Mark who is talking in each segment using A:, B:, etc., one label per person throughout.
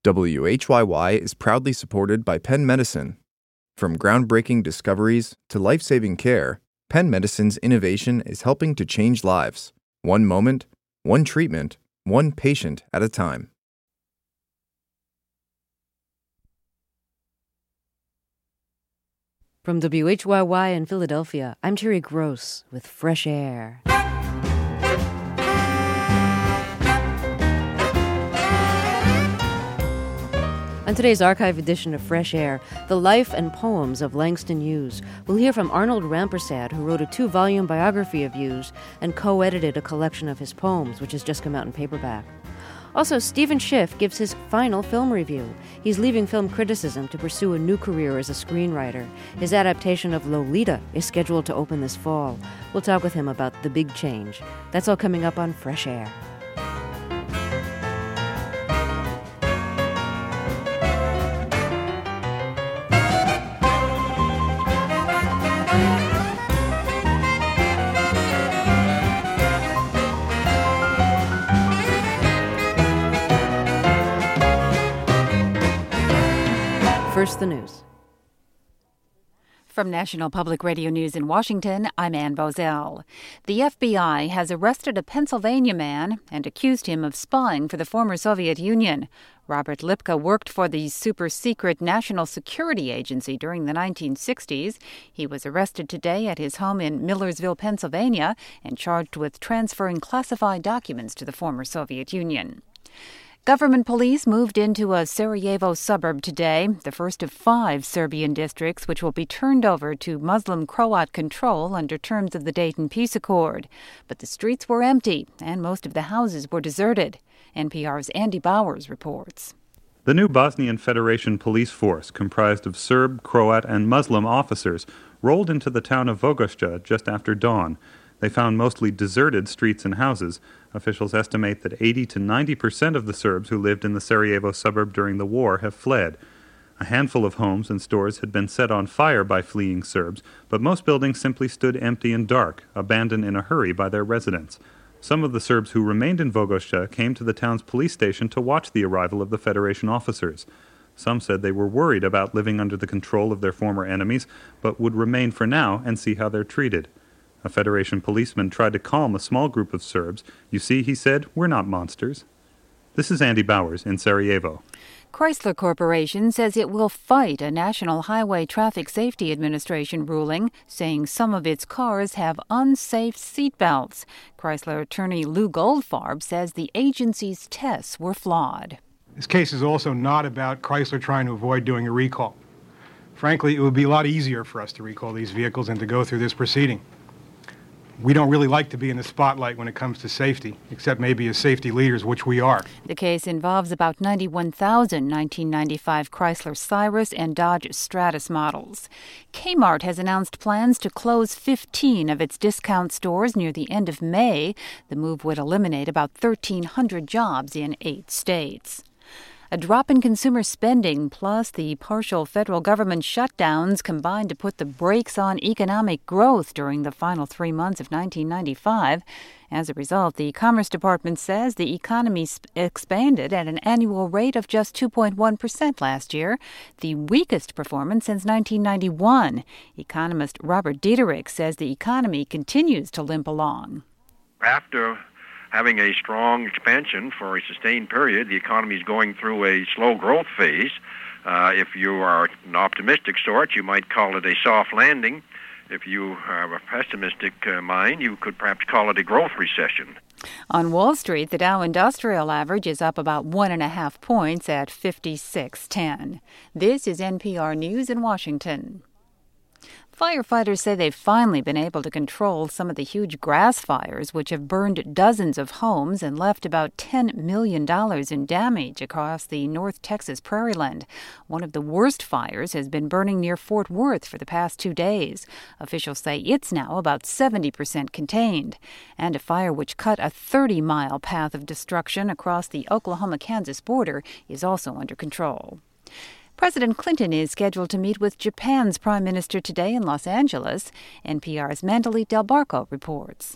A: WHYY is proudly supported by Penn Medicine. From groundbreaking discoveries to life-saving care, Penn Medicine's innovation is helping to change lives. One moment, one treatment, one patient at a time.
B: From WHYY in Philadelphia, I'm Terry Gross with Fresh Air. On today's archive edition of Fresh Air, the life and poems of Langston Hughes. We'll hear from Arnold Rampersad, who wrote a 2-volume biography of Hughes and co-edited a collection of his poems, which has just come out in paperback. Also, Stephen Schiff gives his final film review. He's leaving film criticism to pursue a new career as a screenwriter. His adaptation of Lolita is scheduled to open this fall. We'll talk with him about the big change. That's all coming up on Fresh Air. First, the news.
C: From National Public Radio News in Washington, I'm Ann Bozell. The FBI has arrested a Pennsylvania man and accused him of spying for the former Soviet Union. Robert Lipka worked for the super-secret National Security Agency during the 1960s. He was arrested today at his home in Millersville, Pennsylvania, and charged with transferring classified documents to the former Soviet Union. Government police moved into a Sarajevo suburb today, the first of 5 Serbian districts which will be turned over to Muslim Croat control under terms of the Dayton Peace Accord. But the streets were empty and most of the houses were deserted. NPR's Andy Bowers reports.
D: The new Bosnian Federation police force, comprised of Serb, Croat, and Muslim officers, rolled into the town of Vogošća just after dawn. They found mostly deserted streets and houses. Officials estimate that 80 to 90% of the Serbs who lived in the Sarajevo suburb during the war have fled. A handful of homes and stores had been set on fire by fleeing Serbs, but most buildings simply stood empty and dark, abandoned in a hurry by their residents. Some of the Serbs who remained in Vogošća came to the town's police station to watch the arrival of the Federation officers. Some said they were worried about living under the control of their former enemies, but would remain for now and see how they're treated. A Federation policeman tried to calm a small group of Serbs. "You see," he said, "we're not monsters." This is Andy Bowers in Sarajevo.
C: Chrysler Corporation says it will fight a National Highway Traffic Safety Administration ruling saying some of its cars have unsafe seatbelts. Chrysler attorney Lou Goldfarb says the agency's tests were flawed.
E: This case is also not about Chrysler trying to avoid doing a recall. Frankly, it would be a lot easier for us to recall these vehicles than to go through this proceeding. We don't really like to be in the spotlight when it comes to safety, except maybe as safety leaders, which we are.
C: The case involves about 91,000 1995 Chrysler Cyrus and Dodge Stratus models. Kmart has announced plans to close 15 of its discount stores near the end of May. The move would eliminate about 1,300 jobs in 8 states. A drop in consumer spending plus the partial federal government shutdowns combined to put the brakes on economic growth during the final 3 months of 1995. As a result, the Commerce Department says the economy expanded at an annual rate of just 2.1% last year, the weakest performance since 1991. Economist Robert Dieterich says the economy continues to limp along.
F: After having a strong expansion for a sustained period, the economy is going through a slow growth phase. If you are an optimistic sort, you might call it a soft landing. If you have a pessimistic mind, you could perhaps call it a growth recession.
C: On Wall Street, the Dow Industrial Average is up about 1.5 points at 5610. This is NPR News in Washington. Firefighters say they've finally been able to control some of the huge grass fires which have burned dozens of homes and left about $10 million in damage across the North Texas prairieland. One of the worst fires has been burning near Fort Worth for the past 2 days. Officials say it's now about 70% contained. And a fire which cut a 30-mile path of destruction across the Oklahoma-Kansas border is also under control. President Clinton is scheduled to meet with Japan's Prime Minister today in Los Angeles. NPR's Mandalit Del Barco reports.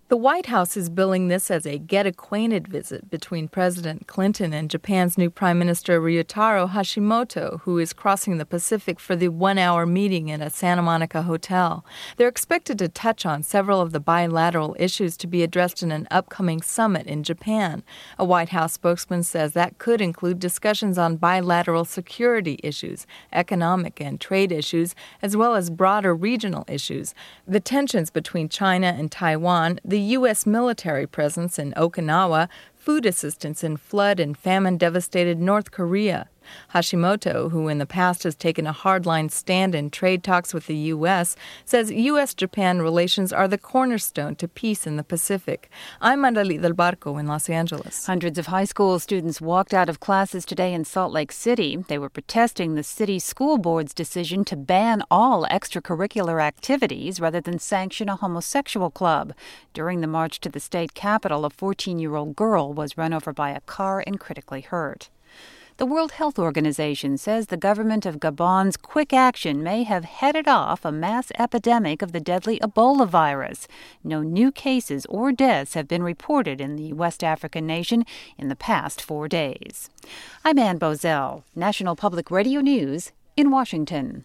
G: The White House is billing this as a get-acquainted visit between President Clinton and Japan's new Prime Minister Ryutaro Hashimoto, who is crossing the Pacific for the one-hour meeting in a Santa Monica hotel. They're expected to touch on several of the bilateral issues to be addressed in an upcoming summit in Japan. A White House spokesman says that could include discussions on bilateral security issues, economic and trade issues, as well as broader regional issues. The tensions between China and Taiwan, the U.S. military presence in Okinawa, food assistance in flood and famine-devastated North Korea. Hashimoto, who in the past has taken a hardline stand in trade talks with the U.S., says U.S.-Japan relations are the cornerstone to peace in the Pacific. I'm Marlene del Barco in Los Angeles.
C: Hundreds of high school students walked out of classes today in Salt Lake City. They were protesting the city school board's decision to ban all extracurricular activities rather than sanction a homosexual club. During the march to the state capitol, a 14-year-old girl was run over by a car and critically hurt. The World Health Organization says the government of Gabon's quick action may have headed off a mass epidemic of the deadly Ebola virus. No new cases or deaths have been reported in the West African nation in the past 4 days. I'm Ann Bozell, National Public Radio News in Washington.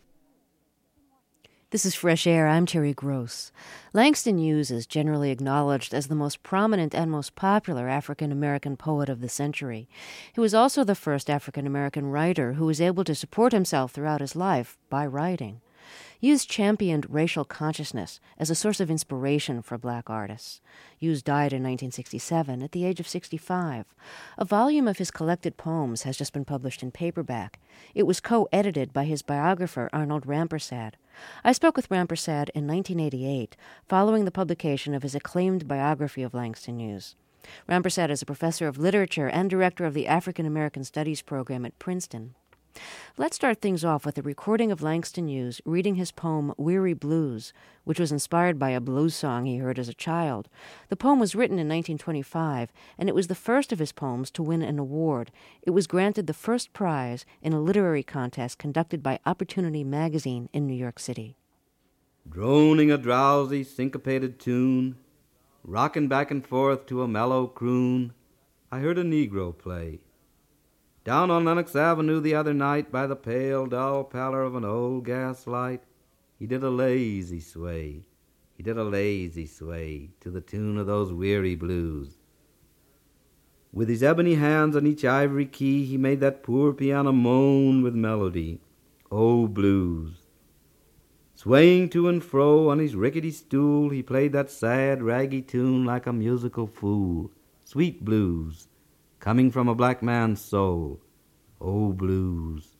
B: This is Fresh Air. I'm Terry Gross. Langston Hughes is generally acknowledged as the most prominent and most popular African-American poet of the century. He was also the first African-American writer who was able to support himself throughout his life by writing. Hughes championed racial consciousness as a source of inspiration for black artists. Hughes died in 1967 at the age of 65. A volume of his collected poems has just been published in paperback. It was co-edited by his biographer, Arnold Rampersad. I spoke with Rampersad in 1988, following the publication of his acclaimed biography of Langston Hughes. Rampersad is a professor of literature and director of the African American Studies program at Princeton. Let's start things off with a recording of Langston Hughes reading his poem Weary Blues, which was inspired by a blues song he heard as a child. The poem was written in 1925, and it was the first of his poems to win an award. It was granted the first prize in a literary contest conducted by Opportunity magazine in New York City.
H: Droning a drowsy, syncopated tune, rocking back and forth to a mellow croon, I heard a Negro play. Down on Lenox Avenue the other night, by the pale, dull pallor of an old gas light, he did a lazy sway, he did a lazy sway, to the tune of those weary blues. With his ebony hands on each ivory key, he made that poor piano moan with melody. Oh, blues! Swaying to and fro on his rickety stool, he played that sad, raggy tune like a musical fool. Sweet blues, coming from a black man's soul. Oh, blues.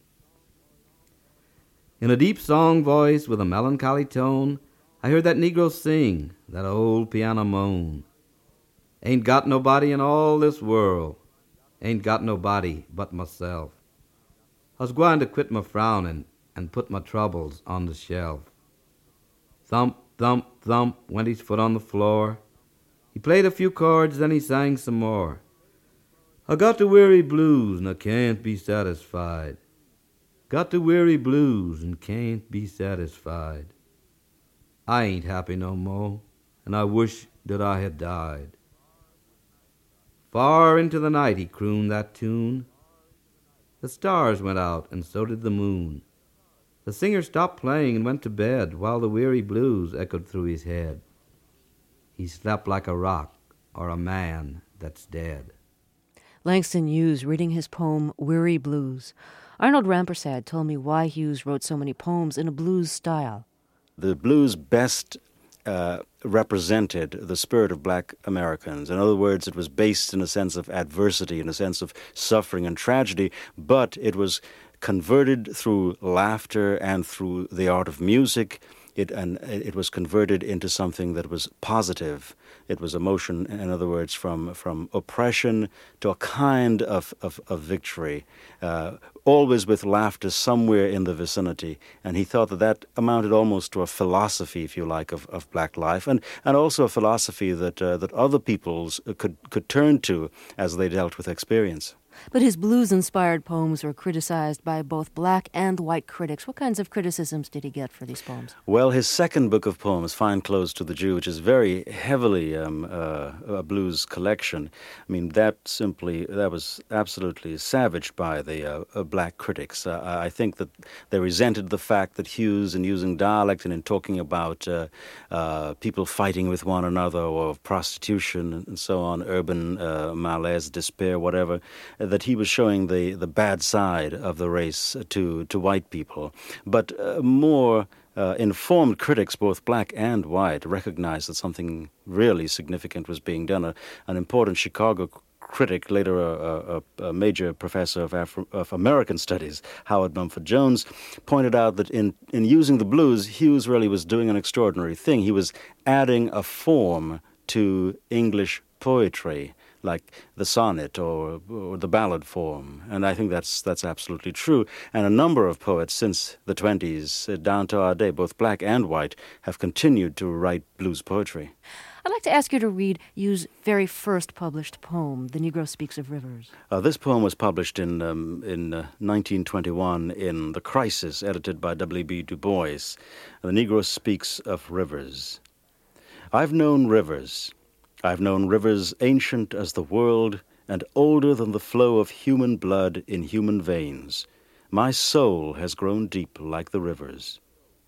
H: In a deep song voice with a melancholy tone, I heard that Negro sing, that old piano moan. Ain't got nobody in all this world, ain't got nobody but myself. I was gwine to quit my frowning and put my troubles on the shelf. Thump, thump, thump went his foot on the floor. He played a few chords, then he sang some more. I got the weary blues and I can't be satisfied. Got the weary blues and can't be satisfied. I ain't happy no more, and I wish that I had died. Far into the night he crooned that tune. The stars went out and so did the moon. The singer stopped playing and went to bed while the weary blues echoed through his head. He slept like a rock or a man that's dead.
B: Langston Hughes reading his poem Weary Blues. Arnold Rampersad told me why Hughes wrote so many poems in a blues style.
I: The blues best represented the spirit of black Americans. In other words, it was based in a sense of adversity, in a sense of suffering and tragedy, but it was converted through laughter and through the art of music. It was converted into something that was positive. It was emotion, in other words, from oppression to a kind of victory, always with laughter somewhere in the vicinity. And he thought that amounted almost to a philosophy, if you like, of black life, and also a philosophy that other peoples could turn to as they dealt with experience.
B: But his blues-inspired poems were criticized by both black and white critics. What kinds of criticisms did he get for these poems?
I: Well, his second book of poems, Fine Clothes to the Jew, which is very heavily a blues collection, I mean, that was absolutely savaged by the black critics. I think that they resented the fact that Hughes, in using dialect and in talking about people fighting with one another or prostitution and so on, urban malaise, despair, whatever, that he was showing the bad side of the race to white people. But more informed critics, both black and white, recognized that something really significant was being done. An important Chicago critic, later a major professor of American studies, Howard Mumford Jones, pointed out that in using the blues, Hughes really was doing an extraordinary thing. He was adding a form to English poetry, like the sonnet or the ballad form. And I think that's absolutely true. And a number of poets since the 20s down to our day, both black and white, have continued to write blues poetry.
B: I'd like to ask you to read Hughes' very first published poem, The Negro Speaks of Rivers.
I: This poem was published in 1921 in The Crisis, edited by W.B. Du Bois. The Negro Speaks of Rivers. I've known rivers. I've known rivers ancient as the world and older than the flow of human blood in human veins. My soul has grown deep like the rivers.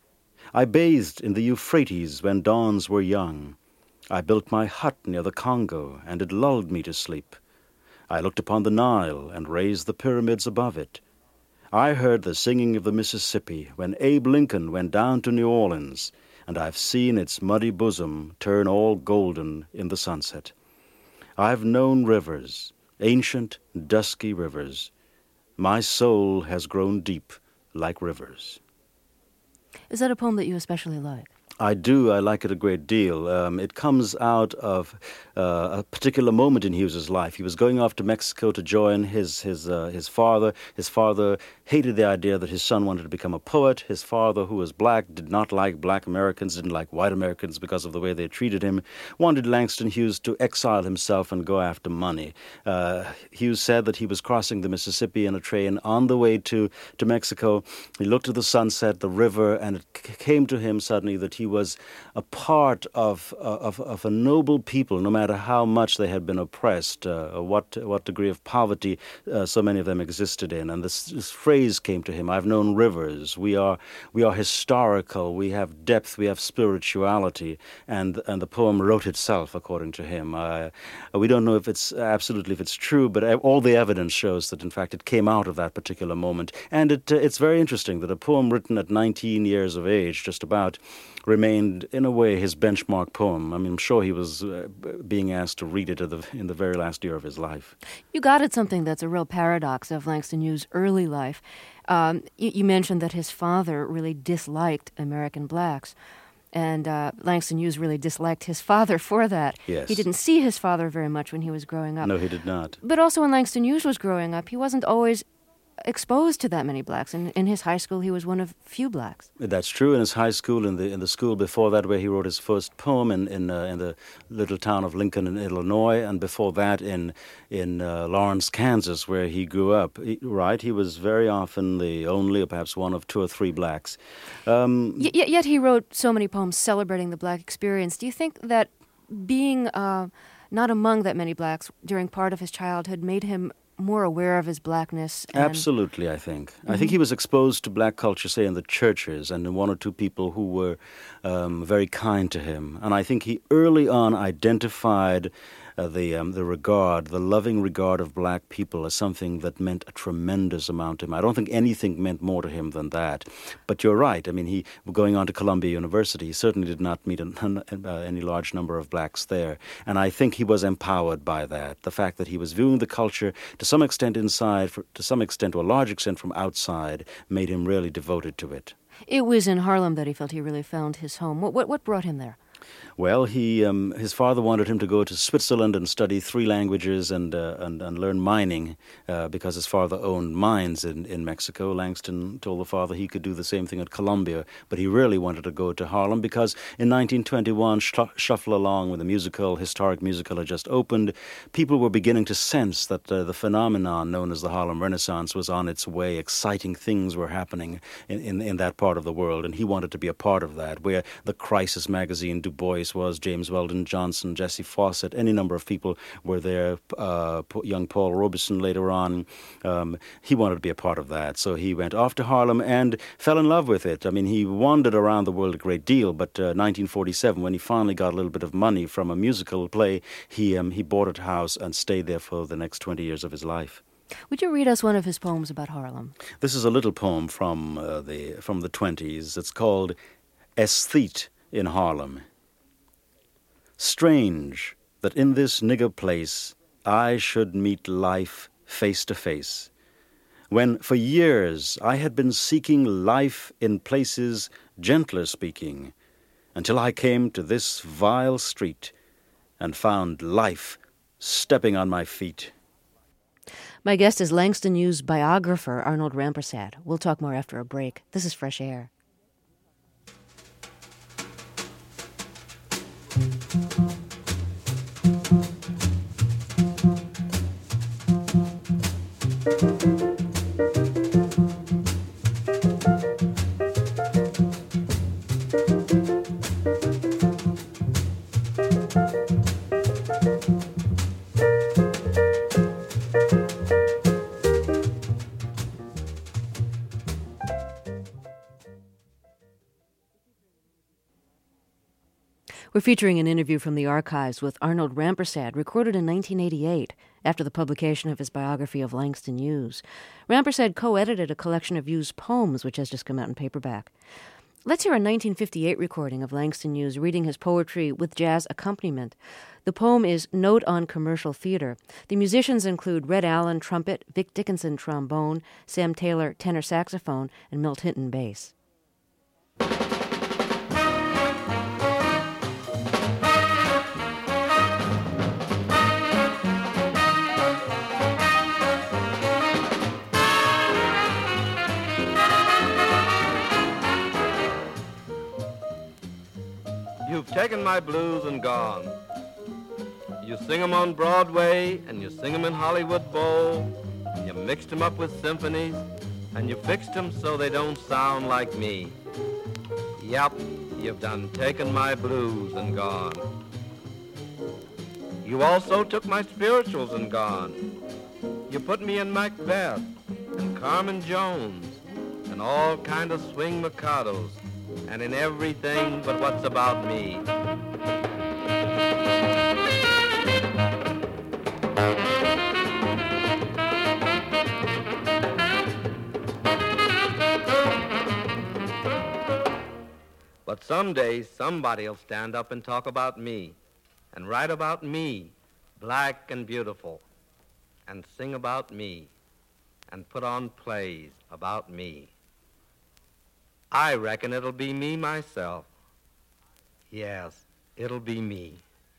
I: I bathed in the Euphrates when dawns were young. I built my hut near the Congo, and it lulled me to sleep. I looked upon the Nile and raised the pyramids above it. I heard the singing of the Mississippi when Abe Lincoln went down to New Orleans, and I've seen its muddy bosom turn all golden in the sunset. I've known rivers, ancient, dusky rivers. My soul has grown deep like rivers.
B: Is that a poem that you especially like?
I: I do. I like it a great deal. It comes out of a particular moment in Hughes's life. He was going off to Mexico to join his father. His father hated the idea that his son wanted to become a poet. His father, who was black, did not like black Americans, didn't like white Americans because of the way they treated him, wanted Langston Hughes to exile himself and go after money. Hughes said that he was crossing the Mississippi in a train on the way to Mexico. He looked at the sunset, the river, and it came to him suddenly that he was a part of a noble people, no matter how much they had been oppressed, what degree of poverty so many of them existed in. And this phrase came to him: "I've known rivers. We are historical. We have depth. We have spirituality." And the poem wrote itself, according to him. We don't know if it's true, but all the evidence shows that in fact it came out of that particular moment. And it's very interesting that a poem written at 19 years of age, just about, remained, in a way, his benchmark poem. I mean, I'm sure he was being asked to read it in the very last year of his life.
B: You got at something that's a real paradox of Langston Hughes' early life. You mentioned that his father really disliked American blacks, and Langston Hughes really disliked his father for that.
I: Yes.
B: He didn't see his father very much when he was growing up.
I: No, he did not.
B: But also when Langston Hughes was growing up, he wasn't always exposed to that many blacks. In his high school, he was one of few blacks.
I: That's true. In his high school, in the school before that, where he wrote his first poem in the little town of Lincoln in Illinois, and before that in Lawrence, Kansas, where he grew up. He was very often the only, or perhaps one of two or three blacks.
B: Yet he wrote so many poems celebrating the black experience. Do you think that being not among that many blacks during part of his childhood made him more aware of his blackness?
I: Absolutely, I think. Mm-hmm. I think he was exposed to black culture, say, in the churches, and in one or two people who were very kind to him. And I think he early on identified the loving regard of black people as something that meant a tremendous amount to him. I don't think anything meant more to him than that. But you're right. I mean, he going on to Columbia University, he certainly did not meet any large number of blacks there. And I think he was empowered by that. The fact that he was viewing the culture to some extent inside, to some extent, to a large extent from outside, made him really devoted to it.
B: It was in Harlem that he felt he really found his home. What brought him there?
I: Well, his father wanted him to go to Switzerland and study 3 languages and learn mining because his father owned mines in Mexico. Langston told the father he could do the same thing at Columbia, but he really wanted to go to Harlem because in 1921, Shuffle Along, when the historic musical had just opened, people were beginning to sense that the phenomenon known as the Harlem Renaissance was on its way. Exciting things were happening in that part of the world, and he wanted to be a part of that, where the Crisis magazine, Du Bois was, James Weldon Johnson, Jesse Fawcett, any number of people were there, young Paul Robeson later on. He wanted to be a part of that, so he went off to Harlem and fell in love with it. I mean, he wandered around the world a great deal, but 1947, when he finally got a little bit of money from a musical play, he bought a house and stayed there for the next 20 years of his life.
B: Would you read us one of his poems about Harlem?
I: This is a little poem from the 20s. It's called Aesthete in Harlem. Strange that in this nigger place I should meet life face to face, when for years I had been seeking life in places gentler speaking, until I came to this vile street and found life stepping on my feet.
B: My guest is Langston Hughes biographer Arnold Rampersad. We'll talk more after a break. This is Fresh Air. We're featuring an interview from the archives with Arnold Rampersad, recorded in 1988, after the publication of his biography of Langston Hughes. Rampersad co-edited a collection of Hughes' poems, which has just come out in paperback. Let's hear a 1958 recording of Langston Hughes reading his poetry with jazz accompaniment. The poem is Note on Commercial Theater. The musicians include Red Allen, trumpet, Vic Dickinson, trombone, Sam Taylor, tenor saxophone, and Milt Hinton, bass.
H: You've taken my blues and gone. You sing 'em on Broadway, and you sing 'em in Hollywood Bowl. You mixed 'em up with symphonies, and you fixed 'em so they don't sound like me. Yep, you've done taken my blues and gone. You also took my spirituals and gone. You put me in Macbeth and Carmen Jones and all kind of swing Mikados, and in everything but what's about me. But someday somebody'll stand up and talk about me, and write about me, black and beautiful, and sing about me, and put on plays about me. I reckon it'll be me myself. Yes, it'll be me.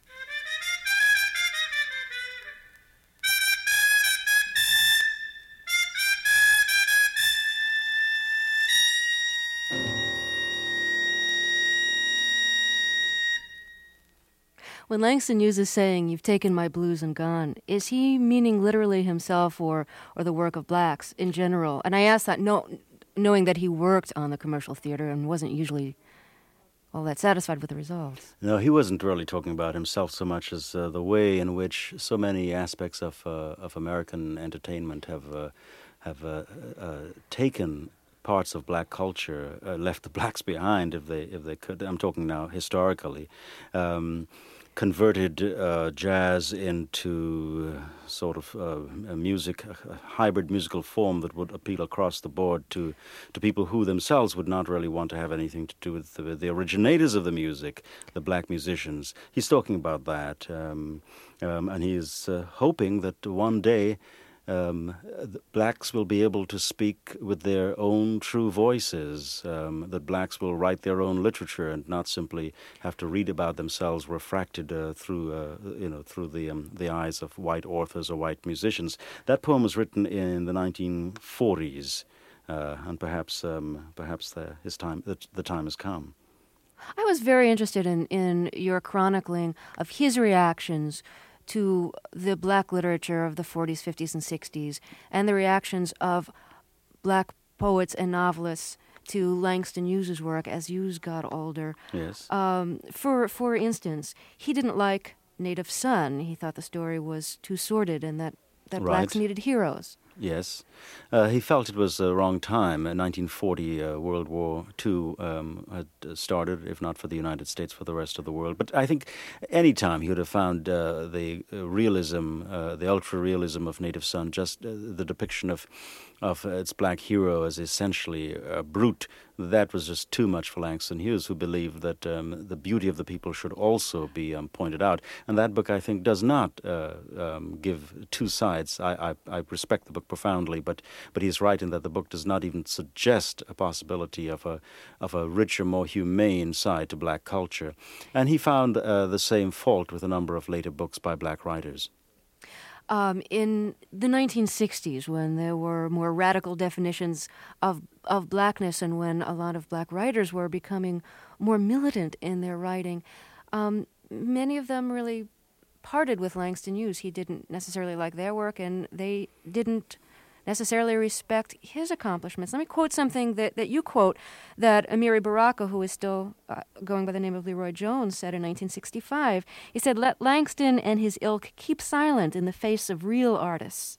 B: When Langston Hughes is saying, "You've taken my blues and gone," is he meaning literally himself or the work of blacks in general? And I ask that knowing that he worked on the commercial theater and wasn't usually all that satisfied with the results.
I: No, he wasn't really talking about himself so much as the way in which so many aspects of American entertainment have taken parts of black culture, left the blacks behind if they could. I'm talking now historically. Converted jazz into sort of a hybrid musical form that would appeal across the board to people who themselves would not really want to have anything to do with the originators of the music, the black musicians. He's talking about that, and he's hoping that one day blacks will be able to speak with their own true voices, that blacks will write their own literature and not simply have to read about themselves refracted through the eyes of white authors or white musicians. That poem was written in the 1940s, and perhaps the time has come.
B: I was very interested in your chronicling of his reactions to the black literature of the 40s, 50s, and 60s, and the reactions of black poets and novelists to Langston Hughes's work as Hughes got older.
I: Yes.
B: For instance, he didn't like Native Son. He thought the story was too sordid and that blacks needed heroes.
I: Yes. He felt it was the wrong time. In 1940, World War II had started, if not for the United States, for the rest of the world. But I think any time he would have found the realism, the ultra-realism of Native Son, just the depiction of its black hero as essentially a brute, that was just too much for Langston Hughes, who believed that the beauty of the people should also be pointed out. And that book, I think, does not give two sides. I respect the book profoundly, but he's right in that the book does not even suggest a possibility of a richer, more humane side to black culture. And he found the same fault with a number of later books by black writers.
B: In the 1960s, when there were more radical definitions of blackness and when a lot of black writers were becoming more militant in their writing, many of them really parted with Langston Hughes. He didn't necessarily like their work, and they didn't necessarily respect his accomplishments. Let me quote something that you quote that Amiri Baraka, who is still going by the name of Leroy Jones, said in 1965. He said, "Let Langston and his ilk keep silent in the face of real artists.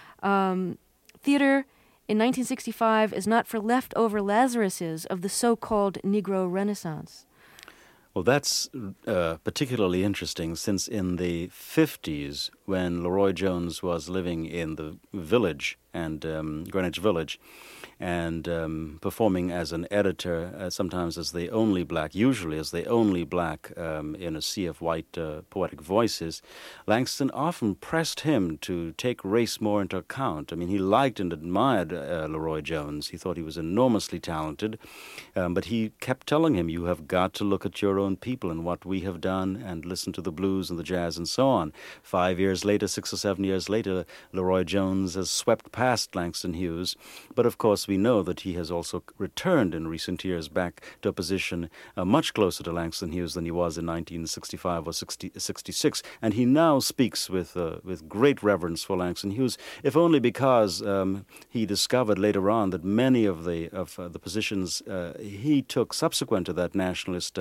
B: Theater in 1965 is not for leftover Lazaruses of the so-called Negro Renaissance."
I: Well, that's particularly interesting, since in the 50s, when Leroy Jones was living in the village, and Greenwich Village, and performing as an editor, sometimes as the only black, usually as the only black in a sea of white poetic voices, Langston often pressed him to take race more into account. I mean, he liked and admired Leroy Jones. He thought he was enormously talented, but he kept telling him, you have got to look at your own people and what we have done and listen to the blues and the jazz and so on. 5 years later, 6 or 7 years later, Leroy Jones has swept past Langston Hughes, but of course we know that he has also returned in recent years back to a position much closer to Langston Hughes than he was in 1965 or 66, and he now speaks with great reverence for Langston Hughes, if only because he discovered later on that many of the positions he took subsequent to that nationalist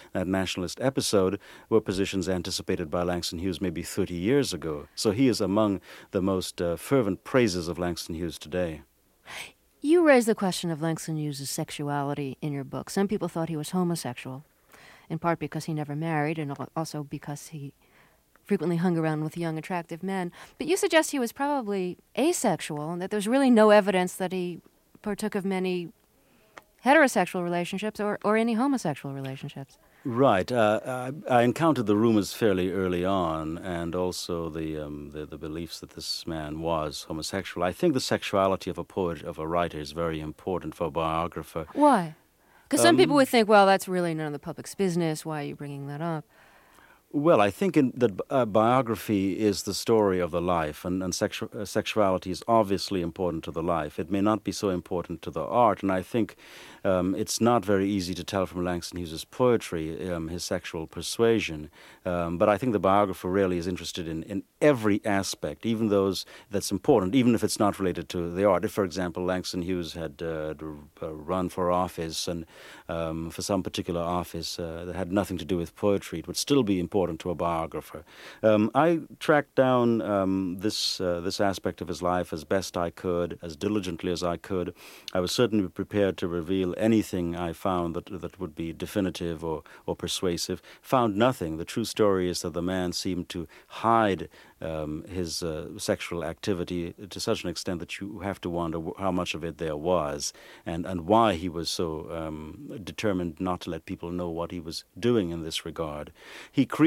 I: episode were positions anticipated by Langston Hughes maybe 30 years ago. So he is among the most fervent praisers of Langston Hughes today.
B: You raise the question of Langston Hughes' sexuality in your book. Some people thought he was homosexual, in part because he never married and also because he frequently hung around with young, attractive men. But you suggest he was probably asexual and that there's really no evidence that he partook of many heterosexual relationships or any homosexual relationships.
I: Right. I encountered the rumors fairly early on, and also the beliefs that this man was homosexual. I think the sexuality of a poet, of a writer, is very important for a biographer.
B: Why? Because some people would think, well, that's really none of the public's business. Why are you bringing that up?
I: Well, I think that biography is the story of the life, and sexuality is obviously important to the life. It may not be so important to the art, and I think it's not very easy to tell from Langston Hughes' poetry his sexual persuasion. But I think the biographer really is interested in every aspect, even those that's important, even if it's not related to the art. If, for example, Langston Hughes had run for office, and for some particular office that had nothing to do with poetry, it would still be important to a biographer. I tracked down this aspect of his life as best I could, as diligently as I could. I was certainly prepared to reveal anything I found that would be definitive or persuasive. Found nothing. The true story is that the man seemed to hide his sexual activity to such an extent that you have to wonder how much of it there was, and why he was so determined not to let people know what he was doing in this regard. He created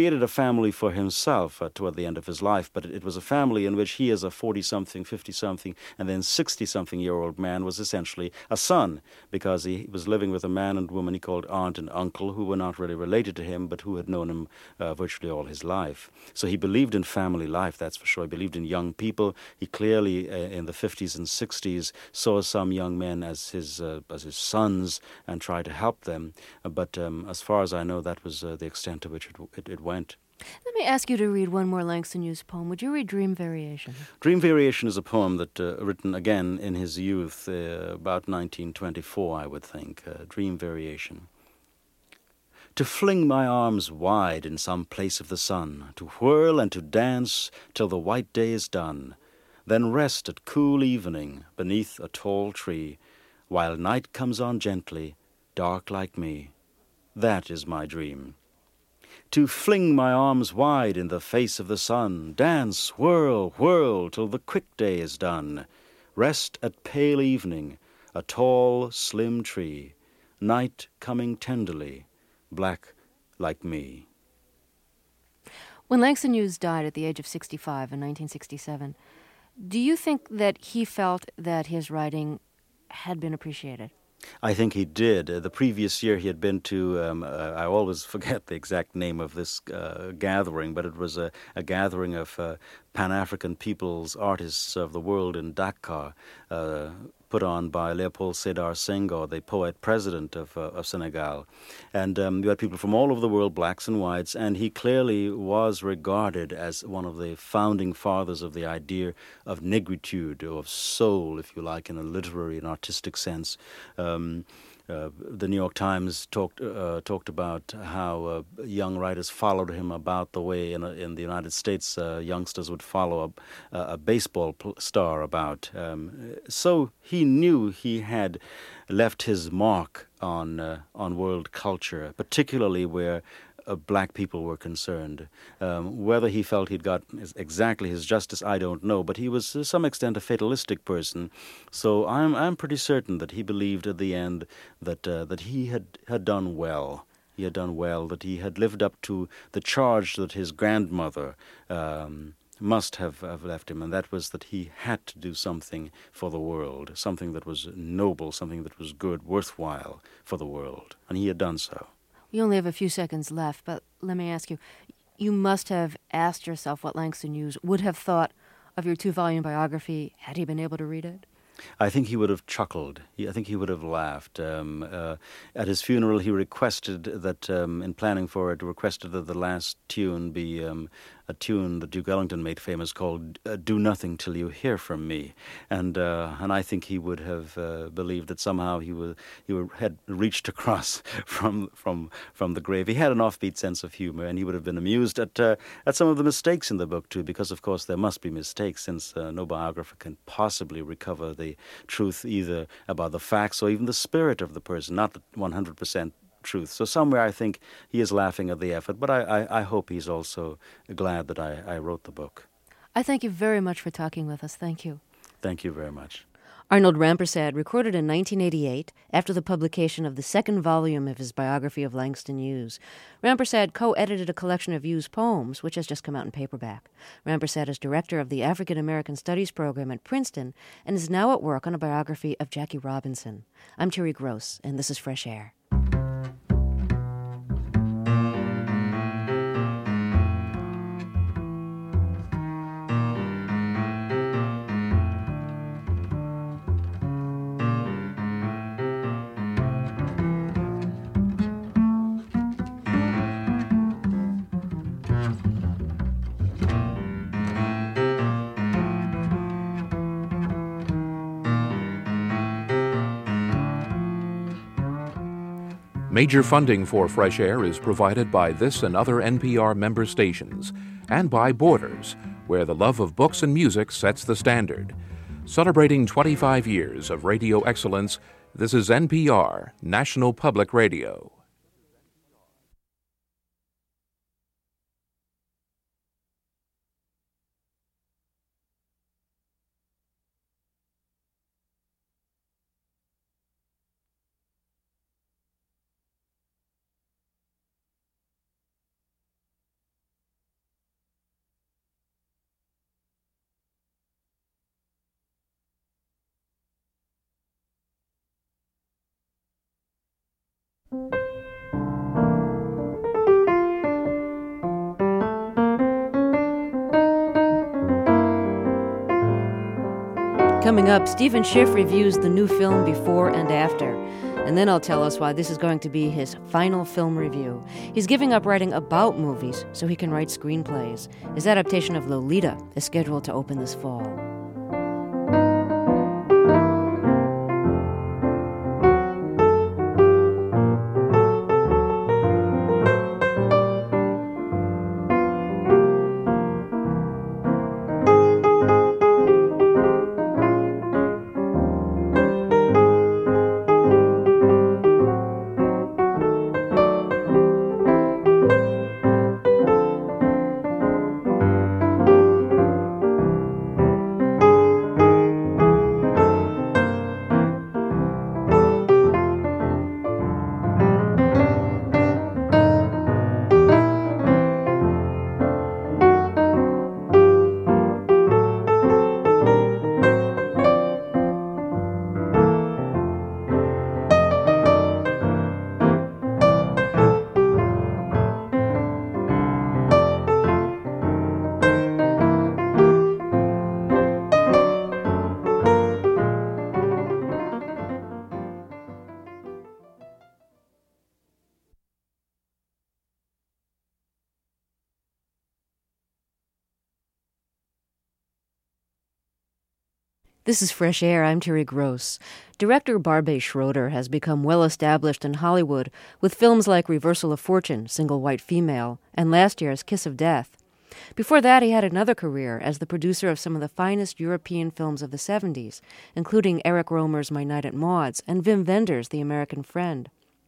I: created a family for himself toward the end of his life, but it was a family in which he, as a 40-something, 50-something, and then 60-something-year-old man, was essentially a son, because he was living with a man and woman he called aunt and uncle, who were not really related to him, but who had known him virtually all his life. So he believed in family life, that's for sure. He believed in young people. He clearly, in the 50s and 60s, saw some young men as his sons and tried to help them. But as far as I know, that was the extent to which it went.
B: Let me ask you to read one more Langston Hughes poem. Would you read Dream Variation?
I: Dream Variation is a poem that written again in his youth, about 1924, I would think. Dream Variation. To fling my arms wide in some place of the sun, to whirl and to dance till the white day is done, then rest at cool evening beneath a tall tree, while night comes on gently, dark like me. That is my dream. To fling my arms wide in the face of the sun, dance, whirl, whirl, till the quick day is done, rest at pale evening, a tall, slim tree, night coming tenderly, black like me.
B: When Langston Hughes died at the age of 65 in 1967, do you think that he felt that his writing had been appreciated?
I: I think he did. The previous year he had been to, I always forget the exact name of this gathering, but it was a gathering of Pan-African peoples, artists of the world in Dakar, put on by Leopold Sédar Senghor, the poet-president of Senegal. And you had people from all over the world, blacks and whites, and he clearly was regarded as one of the founding fathers of the idea of negritude, or of soul, if you like, in a literary and artistic sense. The New York Times talked about how young writers followed him about the way in the United States youngsters would follow a baseball star about. So he knew he had left his mark on world culture, particularly where black people were concerned. Whether he felt he'd got exactly his justice, I don't know, but he was to some extent a fatalistic person. So I'm pretty certain that he believed at the end that he had done well. He had done well, that he had lived up to the charge that his grandmother must have left him, and that was that he had to do something for the world, something that was noble, something that was good, worthwhile for the world, and he had done so.
B: We only have a few seconds left, but let me ask you, you must have asked yourself what Langston Hughes would have thought of your 2-volume biography had he been able to read it?
I: I think he would have chuckled. I think he would have laughed. At his funeral, he requested that, in planning for it, requested that the last tune be a tune that Duke Ellington made famous called "Do Nothing Till You Hear From Me," and I think he would have believed that somehow he had reached across from the grave. He had an offbeat sense of humor, and he would have been amused at some of the mistakes in the book too, because of course there must be mistakes, since no biographer can possibly recover the truth either about the facts or even the spirit of the person, not the 100% truth. So somewhere I think he is laughing at the effort, but I hope he's also glad that I wrote the book.
B: I thank you very much for talking with us. Thank you.
I: Thank you very much.
B: Arnold Rampersad recorded in 1988 after the publication of the 2nd volume of his biography of Langston Hughes. Rampersad co-edited a collection of Hughes poems, which has just come out in paperback. Rampersad is director of the African American Studies program at Princeton and is now at work on a biography of Jackie Robinson. I'm Terry Gross, and this is Fresh Air.
J: Major funding for Fresh Air is provided by this and other NPR member stations, and by Borders, where the love of books and music sets the standard. Celebrating 25 years of radio excellence, this is NPR, National Public Radio.
B: Coming up, Stephen Schiff reviews the new film Before and After. And then I'll tell us why this is going to be his final film review. He's giving up writing about movies so he can write screenplays. His adaptation of Lolita is scheduled to open this fall. This is Fresh Air. I'm Terry Gross. Director Barbet Schroeder has become well established in Hollywood with films like Reversal of Fortune, Single White Female, and last year's Kiss of Death. Before that, he had another career as the producer of some of the finest European films of the 70s, including Eric Rohmer's My Night at Maud's and Wim Wenders' The American Friend.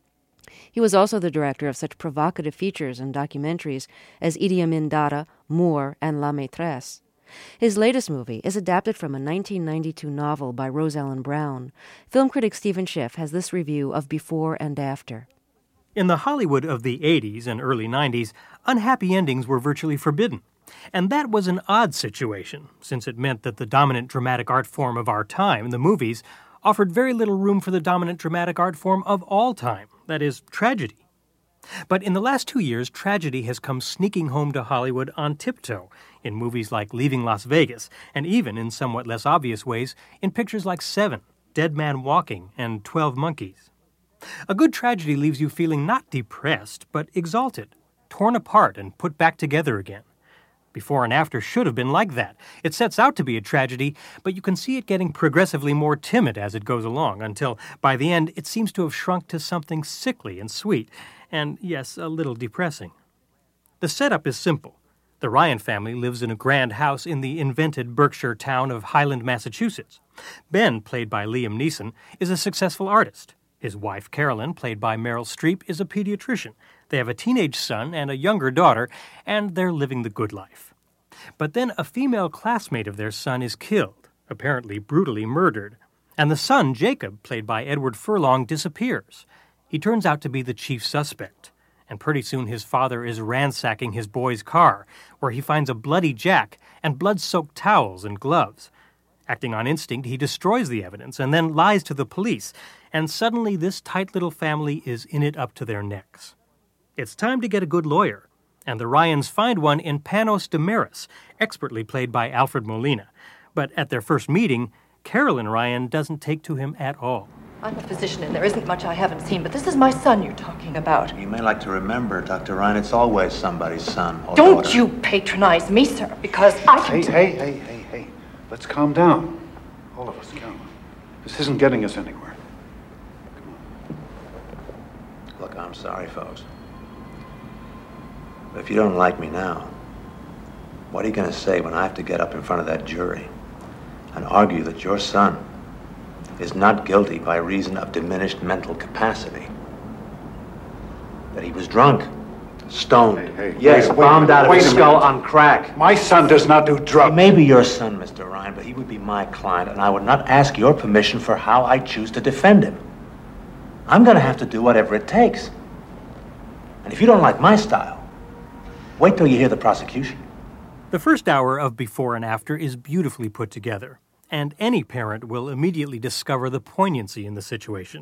B: He was also the director of such provocative features and documentaries as Idi Amin Dada, Moore, and La Maîtresse. His latest movie is adapted from a 1992 novel by Rose Ellen Brown. Film critic Stephen Schiff has this review of Before and After.
K: In the Hollywood of the 80s and early 90s, unhappy endings were virtually forbidden. And that was an odd situation, since it meant that the dominant dramatic art form of our time, the movies, offered very little room for the dominant dramatic art form of all time, that is, tragedy. But in the last 2 years, tragedy has come sneaking home to Hollywood on tiptoe in movies like Leaving Las Vegas, and even in somewhat less obvious ways in pictures like Seven, Dead Man Walking, and 12 Monkeys. A good tragedy leaves you feeling not depressed, but exalted, torn apart and put back together again. Before and After should have been like that. It sets out to be a tragedy, but you can see it getting progressively more timid as it goes along, until, by the end, it seems to have shrunk to something sickly and sweet, and, yes, a little depressing. The setup is simple. The Ryan family lives in a grand house in the invented Berkshire town of Highland, Massachusetts. Ben, played by Liam Neeson, is a successful artist. His wife, Carolyn, played by Meryl Streep, is a pediatrician. They have a teenage son and a younger daughter, and they're living the good life. But then a female classmate of their son is killed, apparently brutally murdered, and the son, Jacob, played by Edward Furlong, disappears. He turns out to be the chief suspect, and pretty soon his father is ransacking his boy's car, where he finds a bloody jack and blood-soaked towels and gloves. Acting on instinct, he destroys the evidence and then lies to the police, and suddenly this tight little family is in it up to their necks. It's time to get a good lawyer, and the Ryans find one in Panos Damaris, expertly played by Alfred Molina. But at their first meeting, Carolyn Ryan doesn't take to him at all.
L: I'm a physician, and there isn't much I haven't seen, but this is my son you're talking about.
M: You may like to remember, Dr. Ryan, it's always somebody's son or
L: Don't
M: daughter.
L: you patronize me, sir, because I can...
N: Hey. Let's calm down. All of us, calm. This isn't getting us anywhere.
M: Look, I'm sorry, folks. But if you don't like me now, what are you going to say when I have to get up in front of that jury and argue that your son is not guilty by reason of diminished mental capacity? That he was drunk, stoned, bombed out of his skull on crack.
N: My son does not do drugs.
M: He may be your son, Mr. Ryan, but he would be my client, and I would not ask your permission for how I choose to defend him. I'm going to have to do whatever it takes. And if you don't like my style, wait till you hear the prosecution.
K: The first hour of Before and After is beautifully put together, and any parent will immediately discover the poignancy in the situation.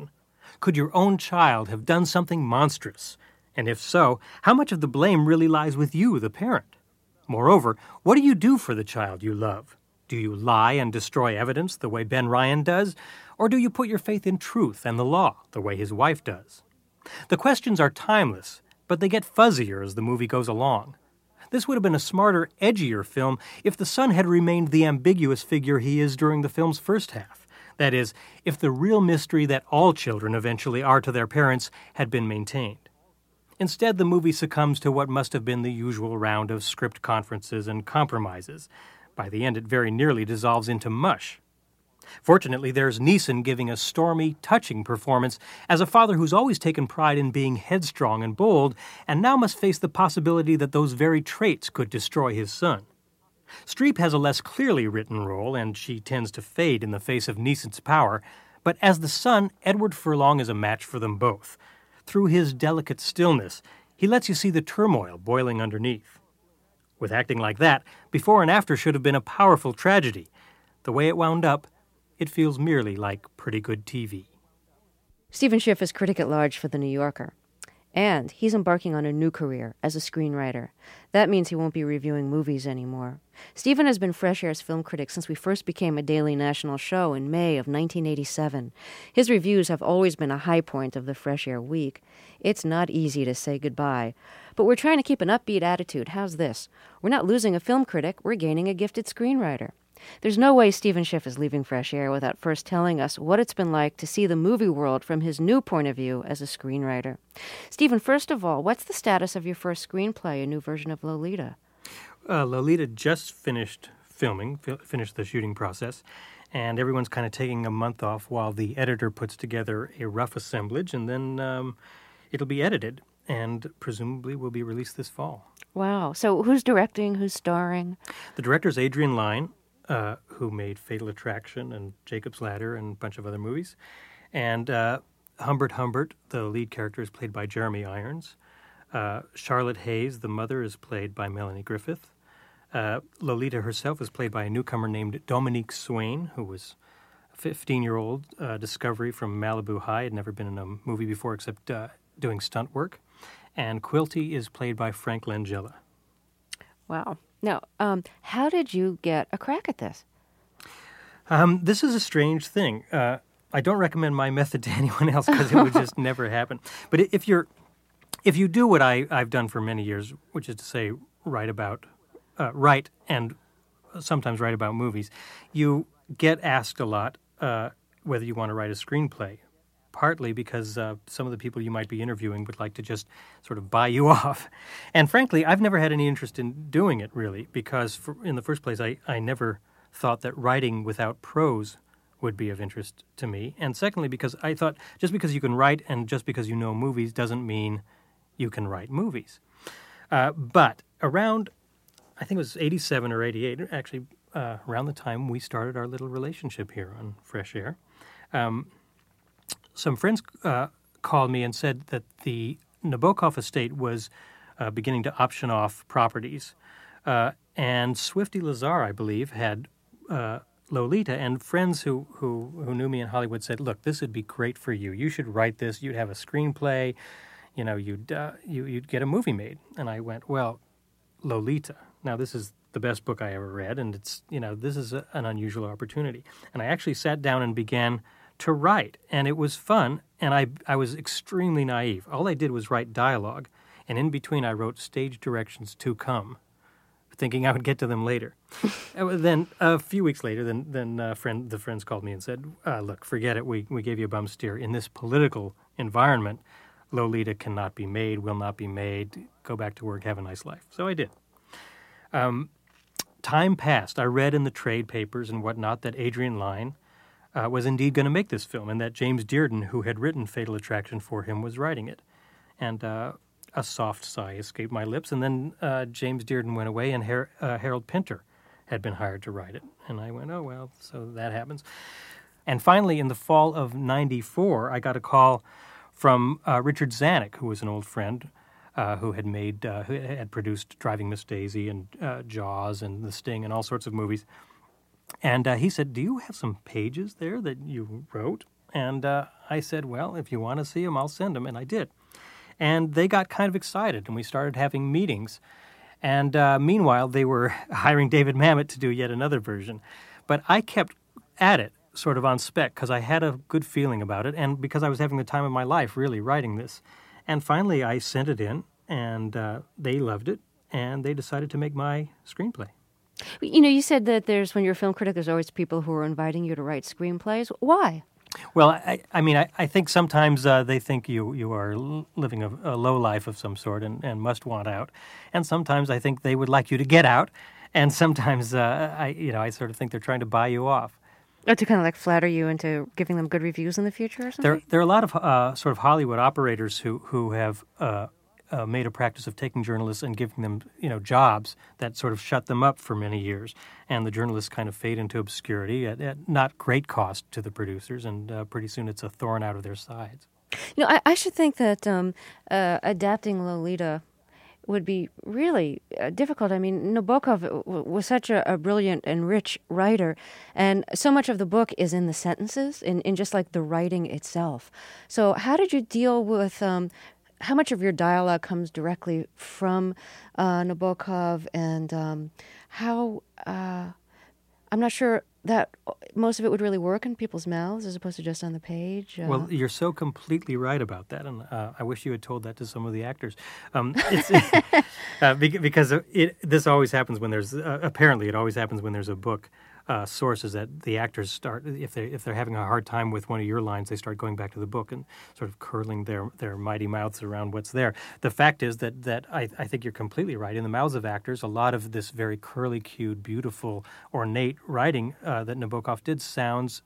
K: Could your own child have done something monstrous? And if so, how much of the blame really lies with you, the parent? Moreover, what do you do for the child you love? Do you lie and destroy evidence the way Ben Ryan does? Or do you put your faith in truth and the law the way his wife does? The questions are timeless, but they get fuzzier as the movie goes along. This would have been a smarter, edgier film if the son had remained the ambiguous figure he is during the film's first half. That is, if the real mystery that all children eventually are to their parents had been maintained. Instead, the movie succumbs to what must have been the usual round of script conferences and compromises. By the end, it very nearly dissolves into mush. Fortunately, there's Neeson giving a stormy, touching performance as a father who's always taken pride in being headstrong and bold, and now must face the possibility that those very traits could destroy his son. Streep has a less clearly written role, and she tends to fade in the face of Neeson's power, but as the son, Edward Furlong is a match for them both. Through his delicate stillness, he lets you see the turmoil boiling underneath. With acting like that, Before and After should have been a powerful tragedy. The way it wound up, it feels merely like pretty good TV.
B: Stephen Schiff is critic at large for The New Yorker. And he's embarking on a new career as a screenwriter. That means he won't be reviewing movies anymore. Stephen has been Fresh Air's film critic since we first became a daily national show in May of 1987. His reviews have always been a high point of the Fresh Air week. It's not easy to say goodbye. But we're trying to keep an upbeat attitude. How's this? We're not losing a film critic, we're gaining a gifted screenwriter. There's no way Stephen Schiff is leaving Fresh Air without first telling us what it's been like to see the movie world from his new point of view as a screenwriter. Stephen, first of all, what's the status of your first screenplay, a new version of Lolita?
K: Lolita just finished filming, finished the shooting process, and everyone's kind of taking a month off while the editor puts together a rough assemblage, and then it'll be edited and presumably will be released this fall.
B: Wow. So who's directing, who's starring?
K: The director's Adrian Lyne, who made Fatal Attraction and Jacob's Ladder and a bunch of other movies. And Humbert, the lead character, is played by Jeremy Irons. Charlotte Hayes, the mother, is played by Melanie Griffith. Lolita herself is played by a newcomer named Dominique Swain, who was a 15-year-old discovery from Malibu High, had never been in a movie before except doing stunt work. And Quilty is played by Frank Langella.
B: Wow. Now, how did you get a crack at this?
K: This is a strange thing. I don't recommend my method to anyone else because it would just never happen. But if you do what I've done for many years, which is to say write and sometimes write about movies, you get asked a lot whether you want to write a screenplay. Partly because some of the people you might be interviewing would like to just sort of buy you off. And frankly, I've never had any interest in doing it, really, because in the first place, I never thought that writing without prose would be of interest to me. And secondly, because I thought just because you can write and just because you know movies doesn't mean you can write movies. But around, I think it was 87 or 88, actually around the time we started our little relationship here on Fresh Air, some friends called me and said that the Nabokov estate was beginning to option off properties. And Swifty Lazar, I believe, had Lolita, and friends who knew me in Hollywood said, look, this would be great for you. You should write this. You'd have a screenplay. You know, you'd get a movie made. And I went, well, Lolita. Now, this is the best book I ever read, and it's, this is an unusual opportunity. And I actually sat down and began to write, and it was fun, and I was extremely naive. All I did was write dialogue, and in between I wrote stage directions to come, thinking I would get to them later. Then a few weeks later, the friends called me and said, look, forget it, we gave you a bum steer. In this political environment, Lolita cannot be made, will not be made, go back to work, have a nice life. So I did. Time passed. I read in the trade papers and whatnot that Adrian Lyne was indeed going to make this film, and that James Dearden, who had written Fatal Attraction for him, was writing it. And a soft sigh escaped my lips, and then James Dearden went away, and Harold Pinter had been hired to write it. And I went, oh, well, so that happens. And finally, in the fall of 94, I got a call from Richard Zanuck, who was an old friend, who had produced Driving Miss Daisy and Jaws and The Sting and all sorts of movies. And he said, do you have some pages there that you wrote? And I said, well, if you want to see them, I'll send them, and I did. And they got kind of excited, and we started having meetings. And meanwhile, they were hiring David Mamet to do yet another version. But I kept at it, sort of on spec, because I had a good feeling about it, and because I was having the time of my life, really, writing this. And finally, I sent it in, and they loved it, and they decided to make my screenplay.
B: You know, you said that when you're a film critic, there's always people who are inviting you to write screenplays. Why?
K: Well, I think sometimes they think you are living a low life of some sort and must want out. And sometimes I think they would like you to get out. And sometimes, I sort of think they're trying to buy you off.
B: Or to kind of like flatter you into giving them good reviews in the future or something?
K: There are a lot of sort of Hollywood operators who have made a practice of taking journalists and giving them, jobs that sort of shut them up for many years. And the journalists kind of fade into obscurity at not great cost to the producers, and pretty soon it's a thorn out of their sides.
B: I should think that adapting Lolita would be really difficult. I mean, Nabokov was such a brilliant and rich writer, and so much of the book is in the sentences, in just like the writing itself. So how did you deal with how much of your dialogue comes directly from Nabokov, and how I'm not sure that most of it would really work in people's mouths as opposed to just on the page.
K: Well, you're so completely right about that, and I wish you had told that to some of the actors. Because this always happens when there's apparently it always happens when there's a book. Sources that the actors start, if they're having a hard time with one of your lines, they start going back to the book and sort of curling their mighty mouths around what's there. The fact is that I think you're completely right. In the mouths of actors, a lot of this very curly-cued, beautiful, ornate writing that Nabokov did sounds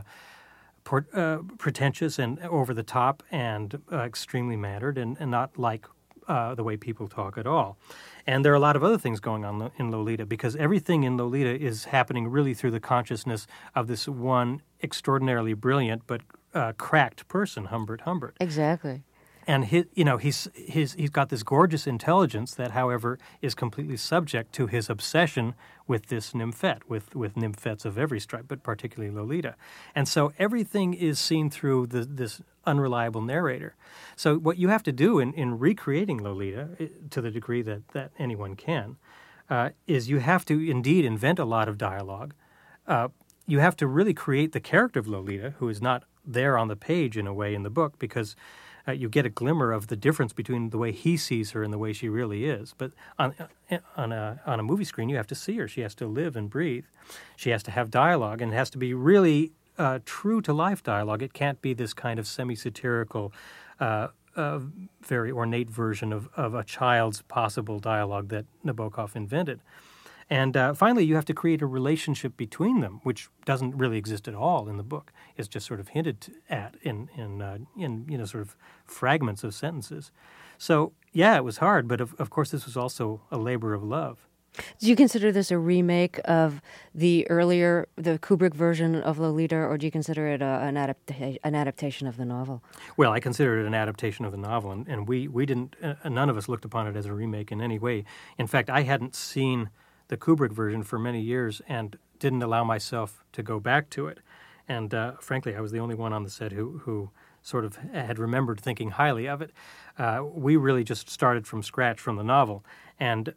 K: pretentious and over the top and extremely mannered and not like the way people talk at all. And there are a lot of other things going on in Lolita, because everything in Lolita is happening really through the consciousness of this one extraordinarily brilliant but cracked person, Humbert Humbert.
B: Exactly.
K: And he's got this gorgeous intelligence that, however, is completely subject to his obsession with this nymphette, with nymphettes of every stripe, but particularly Lolita. And so everything is seen through this unreliable narrator. So what you have to do in recreating Lolita, to the degree that anyone can, is you have to indeed invent a lot of dialogue. You have to really create the character of Lolita, who is not there on the page in a way in the book, because you get a glimmer of the difference between the way he sees her and the way she really is. But on a movie screen, you have to see her. She has to live and breathe. She has to have dialogue, and it has to be really true-to-life dialogue. It can't be this kind of semi-satirical, very ornate version of a child's possible dialogue that Nabokov invented. And finally, you have to create a relationship between them, which doesn't really exist at all in the book. It's just sort of hinted at in sort of fragments of sentences. So, yeah, it was hard, but of course this was also a labor of love.
B: Do you consider this a remake of the Kubrick version of Lolita, or do you consider it an adaptation of the novel?
K: Well, I consider it an adaptation of the novel, and we didn't, none of us looked upon it as a remake in any way. In fact, I hadn't seen the Kubrick version for many years and didn't allow myself to go back to it. And frankly, I was the only one on the set who sort of had remembered thinking highly of it. We really just started from scratch from the novel. And,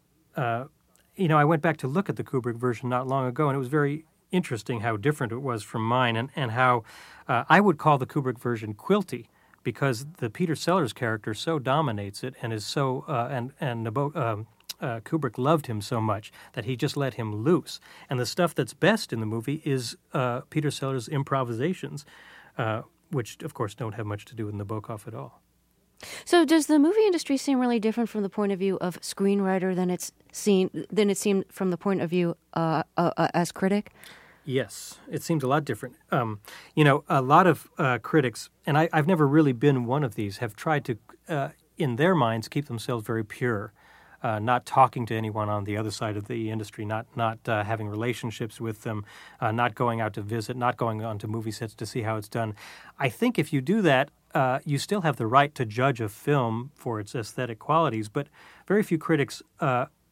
K: I went back to look at the Kubrick version not long ago, and it was very interesting how different it was from mine, and how I would call the Kubrick version quilty, because the Peter Sellers character so dominates it and is so, Kubrick loved him so much that he just let him loose. And the stuff that's best in the movie is Peter Sellers' improvisations, which, of course, don't have much to do with Nabokov at all.
B: So does the movie industry seem really different from the point of view of screenwriter than it seemed from the point of view as critic?
K: Yes, it seems a lot different. A lot of critics, and I've never really been one of these, have tried to, in their minds, keep themselves very pure. Not talking to anyone on the other side of the industry, not having relationships with them, not going out to visit, not going onto movie sets to see how it's done. I think if you do that, you still have the right to judge a film for its aesthetic qualities, but very few critics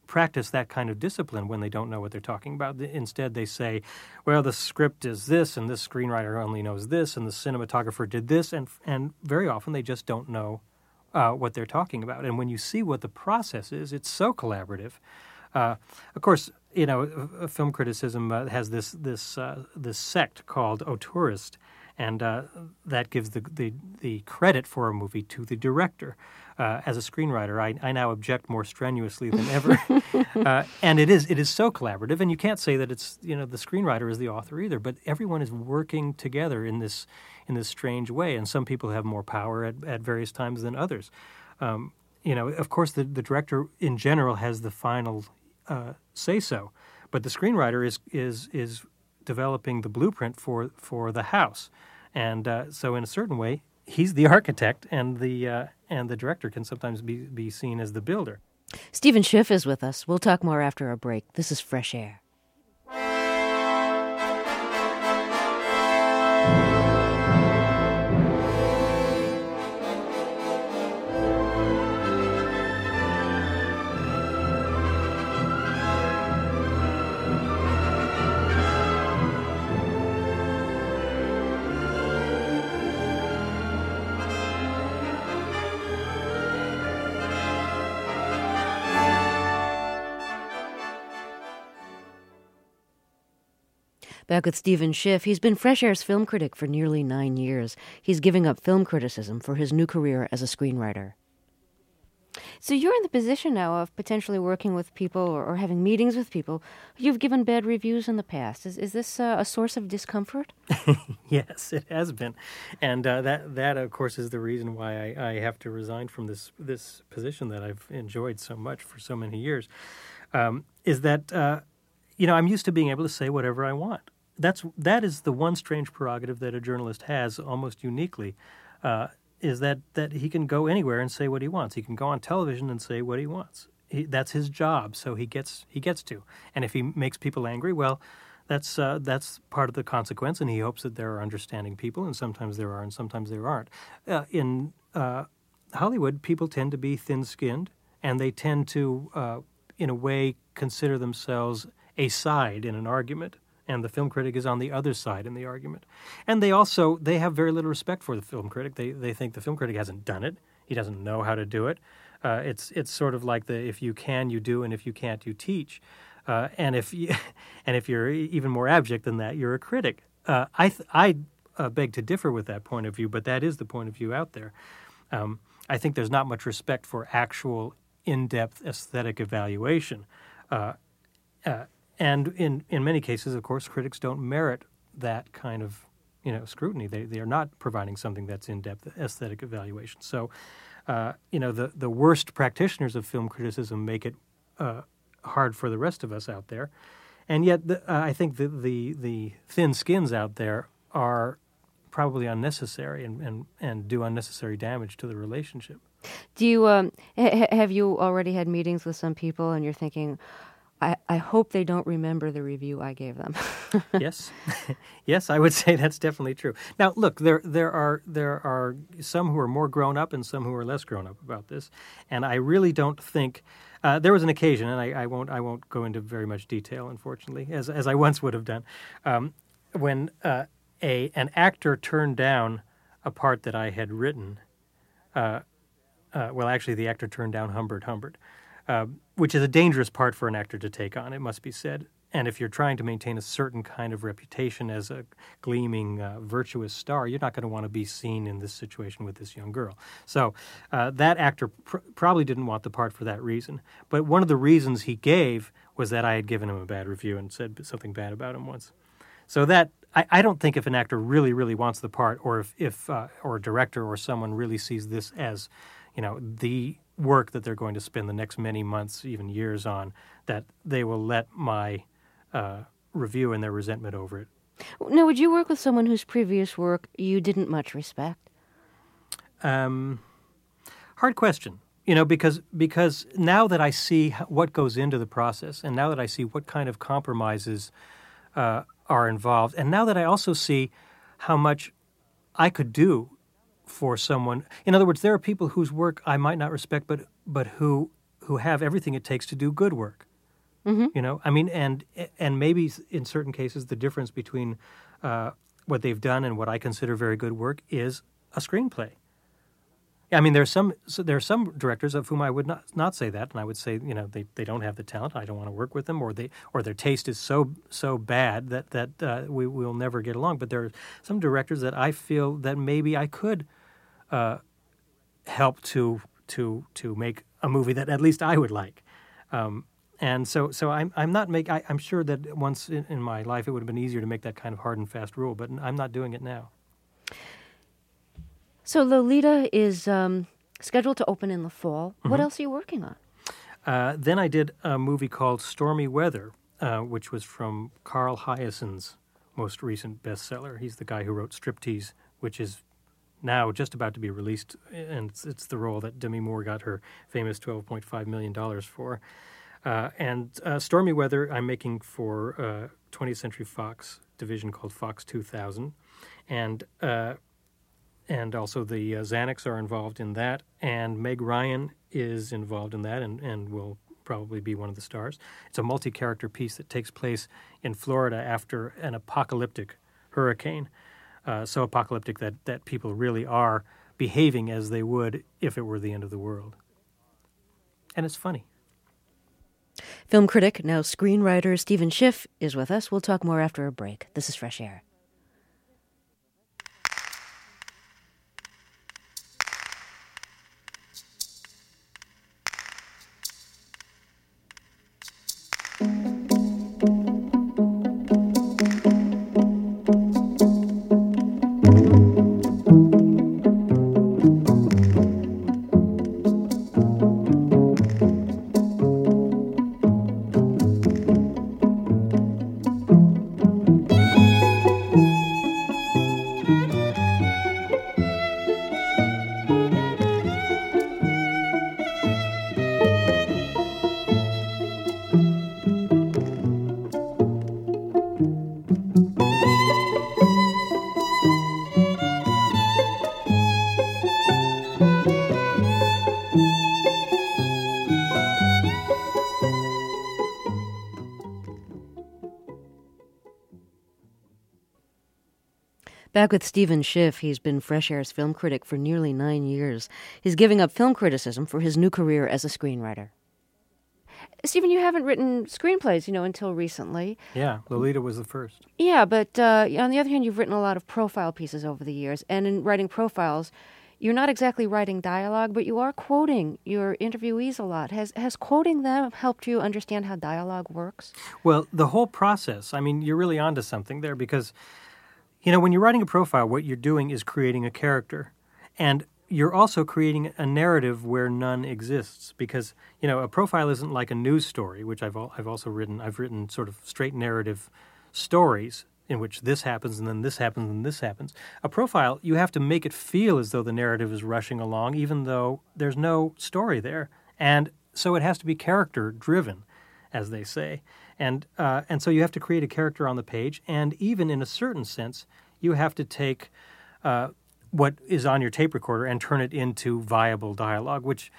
K: practice that kind of discipline when they don't know what they're talking about. Instead, they say, well, the script is this, and this screenwriter only knows this, and the cinematographer did this, and very often they just don't know what they're talking about. And when you see what the process is, it's so collaborative. Of course, film criticism has this sect called auteurist, and that gives the credit for a movie to the director. As a screenwriter, I now object more strenuously than ever, and it is so collaborative. And you can't say that it's the screenwriter is the author either, but everyone is working together in this strange way. And some people have more power at various times than others. Of course, the director in general has the final say so, but the screenwriter is developing the blueprint for the house, and so in a certain way, he's the architect, and the director can sometimes be seen as the builder.
B: Stephen Schiff is with us. We'll talk more after a break. This is Fresh Air. Back with Stephen Schiff. He's been Fresh Air's film critic for nearly 9 years. He's giving up film criticism for his new career as a screenwriter. So you're in the position now of potentially working with people or having meetings with people you've given bad reviews in the past. Is this a source of discomfort?
K: Yes, it has been. And that, of course, is the reason why I have to resign from this position that I've enjoyed so much for so many years, is that, I'm used to being able to say whatever I want. That is the one strange prerogative that a journalist has almost uniquely, is that he can go anywhere and say what he wants. He can go on television and say what he wants. That's his job, so he gets to. And if he makes people angry, well, that's part of the consequence, and he hopes that there are understanding people, and sometimes there are and sometimes there aren't. In Hollywood, people tend to be thin-skinned, and they tend to, in a way, consider themselves a side in an argument, and the film critic is on the other side in the argument. And they have very little respect for the film critic. They think the film critic hasn't done it. He doesn't know how to do it. It's sort of like if you can, you do, and if you can't, you teach. And if you're even more abject than that, you're a critic. I beg to differ with that point of view, but that is the point of view out there. I think there's not much respect for actual in-depth aesthetic evaluation. And in many cases, of course, critics don't merit that kind of scrutiny. They are not providing something that's in-depth aesthetic evaluation. So, the worst practitioners of film criticism make it hard for the rest of us out there. And yet, I think the thin skins out there are probably unnecessary and do unnecessary damage to the relationship.
B: Do you have you already had meetings with some people and you're thinking, I hope they don't remember the review I gave them?
K: Yes. Yes, I would say that's definitely true. Now, look, there are some who are more grown up and some who are less grown up about this, and I really don't think there was an occasion, and I won't go into very much detail, unfortunately, as I once would have done, when an actor turned down a part that I had written. Well, actually, the actor turned down Humbert. Which is a dangerous part for an actor to take on, it must be said. And if you're trying to maintain a certain kind of reputation as a gleaming, virtuous star, you're not going to want to be seen in this situation with this young girl. So that actor probably didn't want the part for that reason. But one of the reasons he gave was that I had given him a bad review and said something bad about him once. So that I don't think if an actor really, really wants the part, or if or a director or someone really sees this as, the work that they're going to spend the next many months, even years on, that they will let my review and their resentment over it.
B: Now, would you work with someone whose previous work you didn't much respect?
K: Hard question. Because now that I see what goes into the process, and now that I see what kind of compromises are involved, and now that I also see how much I could do for someone. In other words, there are people whose work I might not respect, but who who have everything it takes to do good work.
B: Mm-hmm.
K: You know, I mean, and maybe in certain cases the difference between what they've done and what I consider very good work is a screenplay. I mean, there are some directors of whom I would not say that, and I would say, you know, they don't have the talent. I don't want to work with them, or their taste is so bad that we will never get along. But there are some directors that I feel that maybe I could help to make a movie that at least I would like. And so I'm not I'm sure that once in my life it would have been easier to make that kind of hard and fast rule, but I'm not doing it now.
B: So Lolita is scheduled to open in the fall.
K: Mm-hmm.
B: What else are you working on?
K: Then I did a movie called Stormy Weather, which was from Carl Hyacин's most recent bestseller. He's the guy who wrote Striptease, which is now just about to be released, and it's the role that Demi Moore got her famous $12.5 million for. And Stormy Weather I'm making for 20th Century Fox division called Fox 2000. And also the Xanax are involved in that, and Meg Ryan is involved in that and will probably be one of the stars. It's a multi-character piece that takes place in Florida after an apocalyptic hurricane, so apocalyptic that people really are behaving as they would if it were the end of the world. And it's funny.
B: Film critic, now screenwriter, Stephen Schiff is with us. We'll talk more after a break. This is Fresh Air. Back with Stephen Schiff. He's been Fresh Air's film critic for nearly 9 years. He's giving up film criticism for his new career as a screenwriter. Stephen, you haven't written screenplays, until recently.
K: Yeah, Lolita was the first.
B: Yeah, but on the other hand, you've written a lot of profile pieces over the years. And in writing profiles, you're not exactly writing dialogue, but you are quoting your interviewees a lot. Has quoting them helped you understand how dialogue works?
K: Well, the whole process, you're really onto something there because, when you're writing a profile, what you're doing is creating a character. And you're also creating a narrative where none exists because, a profile isn't like a news story, which I've also written. I've written sort of straight narrative stories in which this happens and then this happens and this happens. A profile, you have to make it feel as though the narrative is rushing along, even though there's no story there. And so it has to be character-driven, as they say. And so you have to create a character on the page, and even in a certain sense, you have to take what is on your tape recorder and turn it into viable dialogue, which,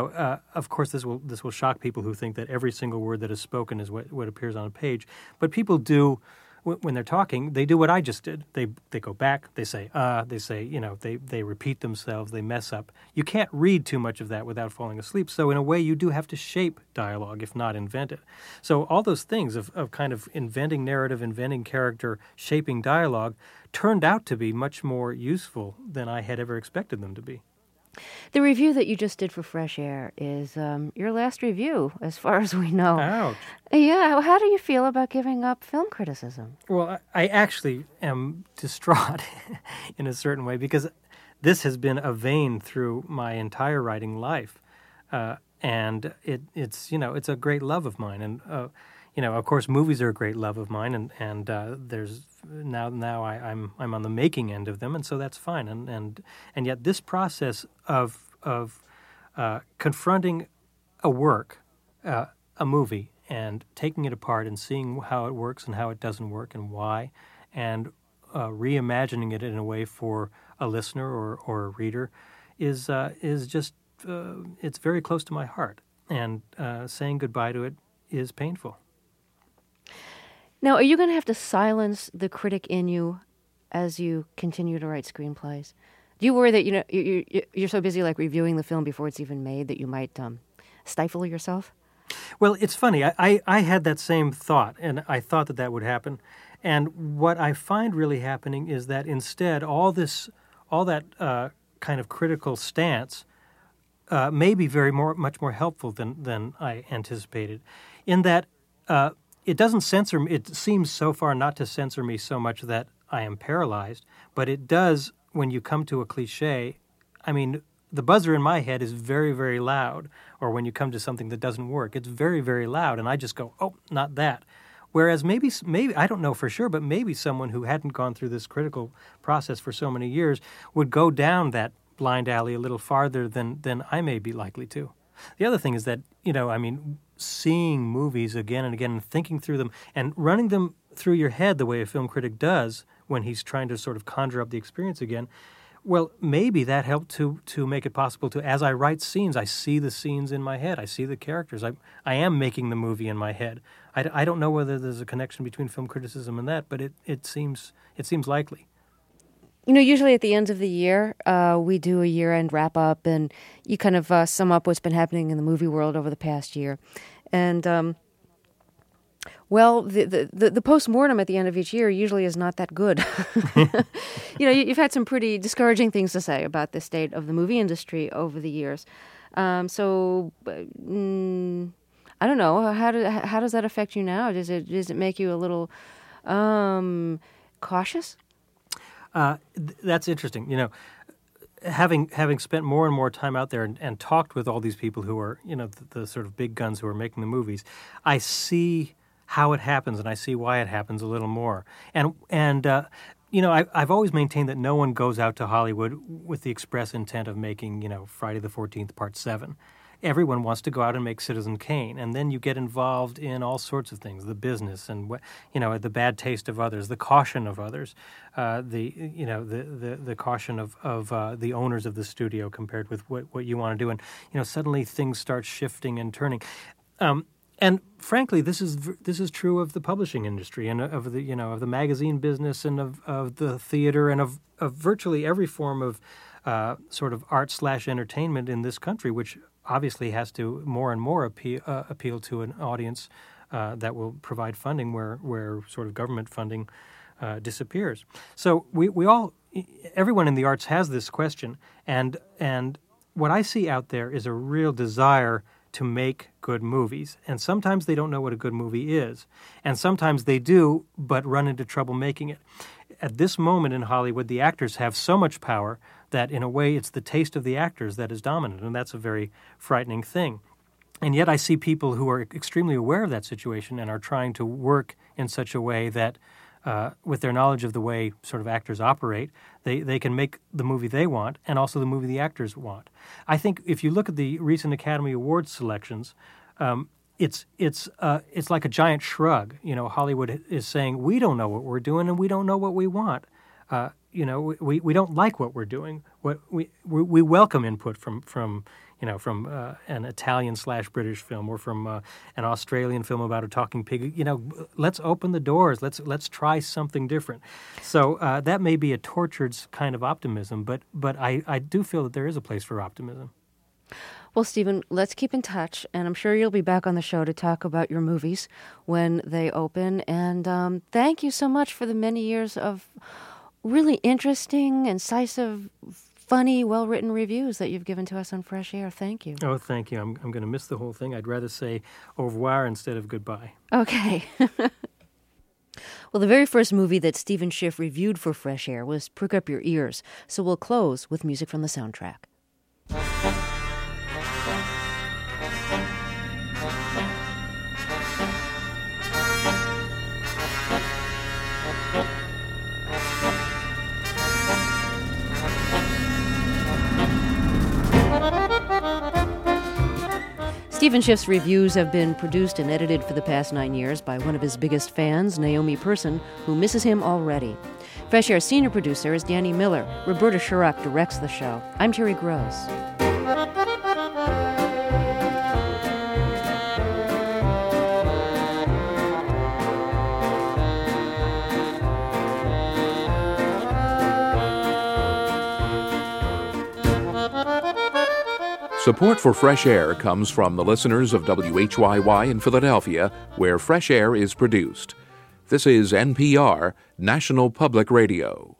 K: of course, this will shock people who think that every single word that is spoken is what appears on a page. But people do, when they're talking, they do what I just did. They go back, they say, they repeat themselves, they mess up. You can't read too much of that without falling asleep. So in a way, you do have to shape dialogue, if not invent it. So all those things of kind of inventing narrative, inventing character, shaping dialogue turned out to be much more useful than I had ever expected them to be.
B: The review that you just did for Fresh Air is your last review, as far as we know.
K: Ouch.
B: Yeah, how do you feel about giving up film criticism?
K: Well, I actually am distraught in a certain way because this has been a vein through my entire writing life, and it's a great love of mine, and of course, movies are a great love of mine, and there's now I'm on the making end of them, and so that's fine. And yet this process of confronting a work, a movie, and taking it apart and seeing how it works and how it doesn't work and why, and reimagining it in a way for a listener or a reader is just it's very close to my heart. saying goodbye to it is painful.
B: Now, are you going to have to silence the critic in you as you continue to write screenplays? Do you worry that you're so busy like reviewing the film before it's even made that you might stifle yourself?
K: Well, it's funny. I had that same thought, and I thought that would happen. And what I find really happening is that instead, all that kind of critical stance may be much more helpful than I anticipated, in that it doesn't censor me. It seems so far not to censor me so much that I am paralyzed, but it does when you come to a cliche. I mean, the buzzer in my head is very, very loud, or when you come to something that doesn't work, it's very, very loud, and I just go, oh, not that. Whereas maybe I don't know for sure, but maybe someone who hadn't gone through this critical process for so many years would go down that blind alley a little farther than I may be likely to. The other thing is that, seeing movies again and again and thinking through them and running them through your head the way a film critic does when he's trying to sort of conjure up the experience again, well, maybe that helped to make it possible to, as I write scenes, I see the scenes in my head. I see the characters. I am making the movie in my head. I don't know whether there's a connection between film criticism and that, but it seems likely.
B: Usually at the end of the year, we do a year-end wrap-up, and you kind of sum up what's been happening in the movie world over the past year. And, the post-mortem at the end of each year usually is not that good. You've had some pretty discouraging things to say about the state of the movie industry over the years. I don't know. How does that affect you now? Does it make you a little cautious?
K: That's interesting. Having spent more and more time out there and talked with all these people who are, the sort of big guns who are making the movies, I see how it happens and I see why it happens a little more. And I've always maintained that no one goes out to Hollywood with the express intent of making, Friday the 14th Part 7. Everyone wants to go out and make Citizen Kane, and then you get involved in all sorts of things, the business and the bad taste of others, the caution of others, the caution of the owners of the studio compared with what you want to do, and suddenly things start shifting and turning. And frankly, this is true of the publishing industry and of the magazine business and of the theater and of virtually every form of sort of art/entertainment in this country, which obviously has to more and more appeal to an audience that will provide funding where sort of government funding disappears. So everyone in the arts has this question, and what I see out there is a real desire to make good movies. And sometimes they don't know what a good movie is, and sometimes they do, but run into trouble making it. At this moment in Hollywood, the actors have so much power that in a way it's the taste of the actors that is dominant, and that's a very frightening thing. And yet I see people who are extremely aware of that situation and are trying to work in such a way that with their knowledge of the way sort of actors operate, they can make the movie they want and also the movie the actors want. I think if you look at the recent Academy Awards selections, it's like a giant shrug. Hollywood is saying, we don't know what we're doing and we don't know what we want. We don't like what we're doing. We welcome input from an Italian/British film or from an Australian film about a talking pig. Let's open the doors. Let's try something different. So that may be a tortured kind of optimism, but I do feel that there is a place for optimism.
B: Well, Stephen, let's keep in touch, and I'm sure you'll be back on the show to talk about your movies when they open. And thank you so much for the many years of really interesting, incisive, funny, well-written reviews that you've given to us on Fresh Air. Thank you.
K: Oh, thank you. I'm going to miss the whole thing. I'd rather say au revoir instead of goodbye.
B: Okay. Well, the very first movie that Stephen Schiff reviewed for Fresh Air was Prick Up Your Ears, so we'll close with music from the soundtrack. Stephen Schiff's reviews have been produced and edited for the past 9 years by one of his biggest fans, Naomi Persson, who misses him already. Fresh Air senior producer is Danny Miller. Roberta Sharrock directs the show. I'm Terry Gross.
J: Support for Fresh Air comes from the listeners of WHYY in Philadelphia, where Fresh Air is produced. This is NPR, National Public Radio.